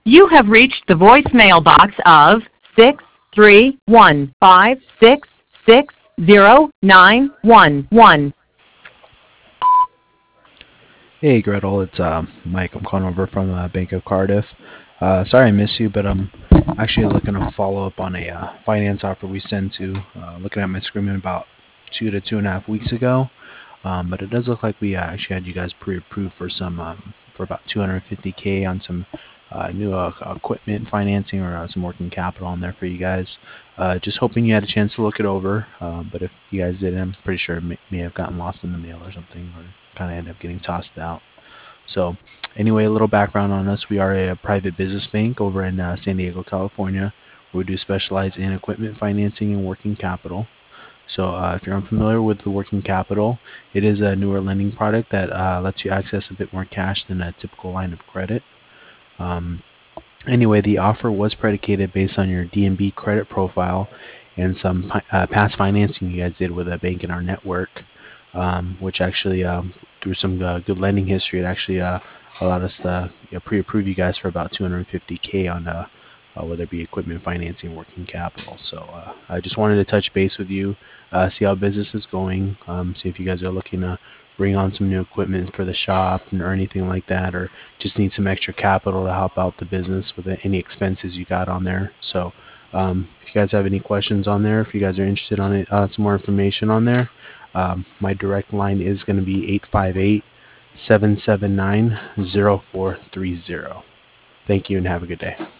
You have reached the voicemail box of 631-566-0911. Hey Gretel, it's Mike. I'm calling over from Bank of Cardiff. Sorry I missed you, but I'm actually looking to follow up on a finance offer we sent to. Looking at my screen about 2 to 2.5 weeks ago, but it does look like we actually had you guys pre-approved for some for about 250K on some new equipment financing or some working capital on there for you guys. Just hoping you had a chance to look it over, but if you guys didn't, I'm pretty sure it may have gotten lost in the mail or something, or kind of ended up getting tossed out. So anyway, a little background on us. We are a private business bank over in San Diego, California. We do specialize in equipment financing and working capital. So if you're unfamiliar with the working capital, it is a newer lending product that lets you access a bit more cash than a typical line of credit. Um, anyway, the offer was predicated based on your DNB credit profile and some past financing you guys did with a bank in our network, which actually through some good lending history, it actually allowed us to pre-approve you guys for about 250K on whether it be equipment financing, working capital. So I just wanted to touch base with you, see how business is going, see if you guys are looking to bring on some new equipment for the shop or anything like that, or just need some extra capital to help out the business with any expenses you got on there. So if you guys have any questions on there, if you guys are interested on it, some more information on there, my direct line is going to be 858-779-0430. Thank you and have a good day.